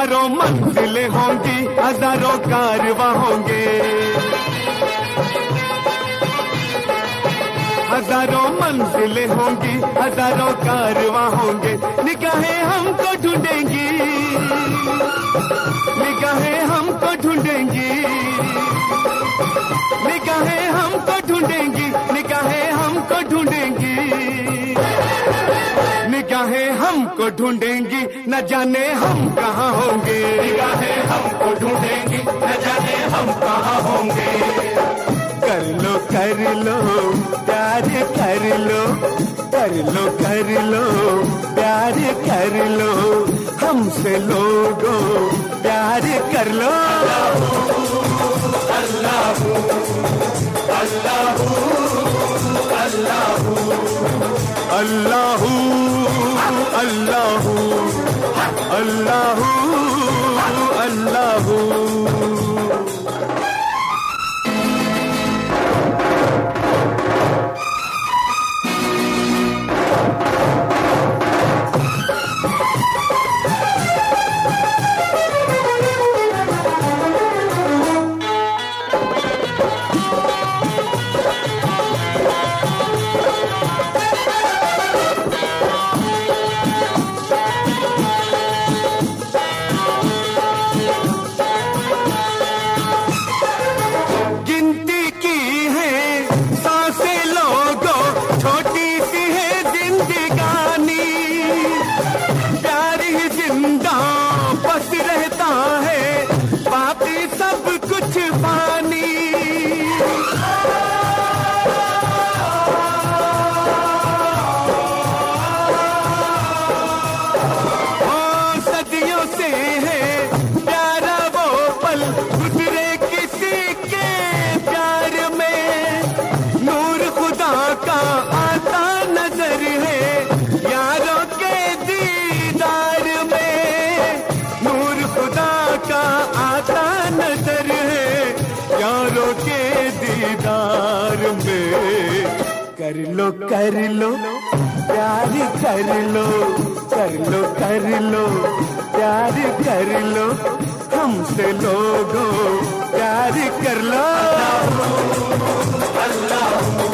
हजारों मंजिलें होंगी, हजारों कारवां होंगे, हजारों मंजिलें होंगी, हजारों कारवां होंगे। निगाहें हमको ढूंढेंगी, निगाहें हमको ढूंढेंगी, निगाहें हमको ढूंढेंगी, निगाहें हमको ढूंढेंगी, निगाहें हमको ढूंढेंगी, न जाने हम कहाँ होंगे। निगाहें हमको ढूंढेंगी, न जाने हम कहाँ होंगे। कर लो प्यार कर लो, कर लो प्यार कर लो, हमसे लोगों प्यार कर लो। अल्लाह अल्लाह अल्लाह अल्लाह अल्लाह अल्लाह अल्लाह। कर लो प्यार कर लो, कर लो प्यार कर लो, हमसे लोगों प्यार कर लो। अल्लाह